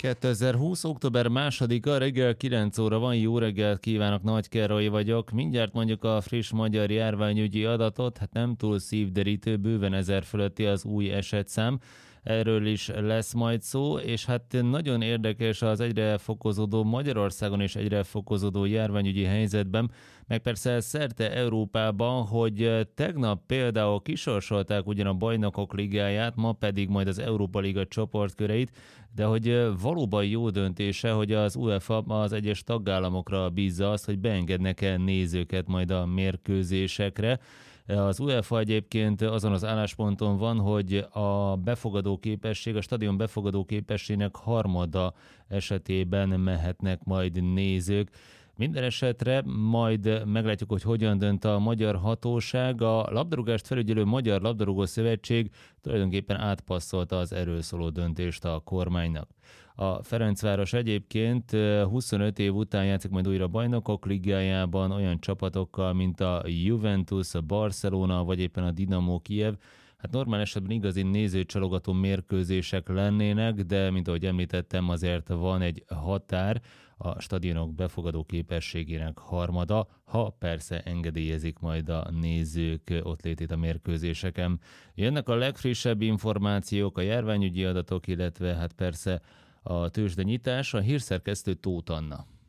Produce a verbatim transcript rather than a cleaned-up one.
kétezer-húsz. október másodika, reggel kilenc óra van, jó reggelt kívánok, Nagy Károly vagyok. Mindjárt mondjuk a friss magyar járványügyi adatot, hát nem túl szívderítő, bőven ezer fölötti az új esetszám. Erről is lesz majd szó, és hát nagyon érdekes az egyre fokozódó Magyarországon és egyre fokozódó járványügyi helyzetben, meg persze szerte Európában, hogy tegnap például kisorsolták ugyan a Bajnokok Ligáját, ma pedig majd az Európa Liga csoportköreit, de hogy valóban jó döntése, hogy az UEFA az egyes tagállamokra bízza azt, hogy beengednek-e nézőket majd a mérkőzésekre. Az UEFA egyébként azon az állásponton van, hogy a befogadó képesség, a stadion befogadó képességének harmada esetében mehetnek majd nézők. Minden esetre majd meglátjuk, hogy hogyan dönt a magyar hatóság. A labdarúgást felügyelő Magyar Labdarúgó Szövetség tulajdonképpen átpasszolta az erről szóló döntést a kormánynak. A Ferencváros egyébként huszonöt év után játszik majd újra Bajnokok Ligájában olyan csapatokkal, mint a Juventus, a Barcelona vagy éppen a Dinamo Kijev. Hát normál esetben igazi nézőcsalogató mérkőzések lennének, de mint ahogy említettem, azért van egy határ, a stadionok befogadó képességének harmada, ha persze engedélyezik majd a nézők ott létét a mérkőzéseken. Jönnek a legfrissebb információk, a járványügyi adatok, illetve hát persze a tőzsdenyítás, a hírszerkesztő Tóth Anna.